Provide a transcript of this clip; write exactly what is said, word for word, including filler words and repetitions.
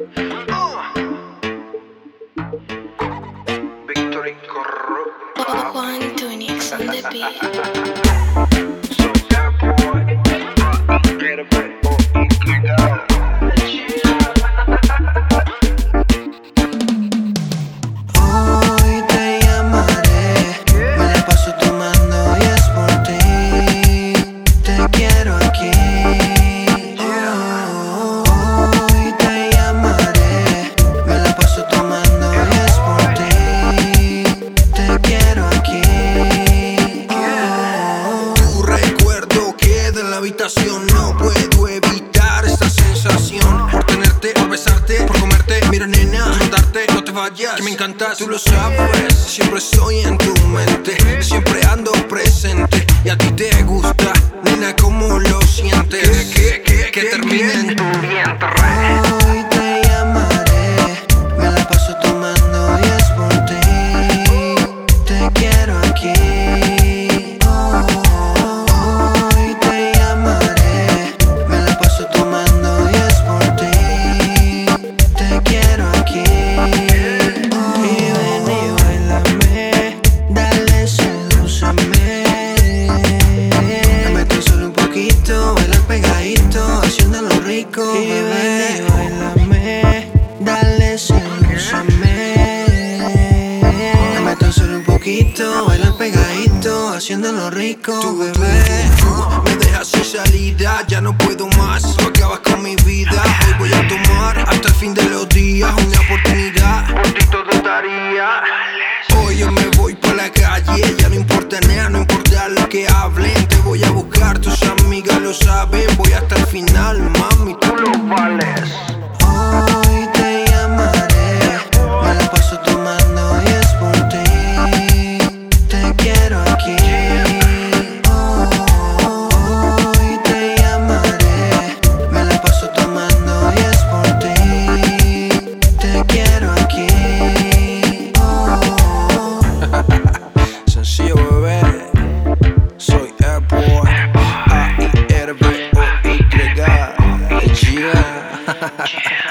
Victory Corrupt. One Tunics on the beat. So that boy, get a bit more inclinado. Hoy te llamaré, me la paso tomando y es por ti. Te quiero aquí. Hoy te llamaré, me la paso tomando y es por ti. Te quiero aquí. Tu recuerdo queda en la habitación, no puedo evitar esta sensación. Por tenerte, por besarte, por comerte. Mira nena, disfrutarte, no te vayas, que me encantas, tú lo sabes. Siempre estoy en tu mente, siempre ando presente. Y a ti te gusta, nena, ¿cómo lo sientes? Que, que, que, que termine en tu vientre. Hoy te llamaré, me la paso tomando y es por ti. Te quiero aquí. Hoy te llamaré, me la paso tomando y es por ti. Te quiero aquí. Y ven y bailame, dale, sedúceme. Dame tan solo un poquito, baila pegadito, haciéndolo rico. Y ven y bailame, dale, sedúceme. Dame tan solo un poquito, baila pegadito, haciéndolo rico, bebé. Tú me dejas sin salida, ya no puedo más, tú acabas con mi vida. Hoy voy a tomar hasta el fin de los días, una oportunidad, por ti todo daría. Hoy yo me voy pa' la calle, ya no importa nada, no importa lo que hablen. Te voy a buscar, tus amigas lo saben, voy hasta el final, mami, tú lo vales. Hoy te llamaré, me la paso tomando y es por ti. Te quiero aquí. Hoy te llamaré, me la paso tomando y es por ti. Te quiero aquí. Sencillo, bebé. Soy Airboy. A I R B O Y. Yeah.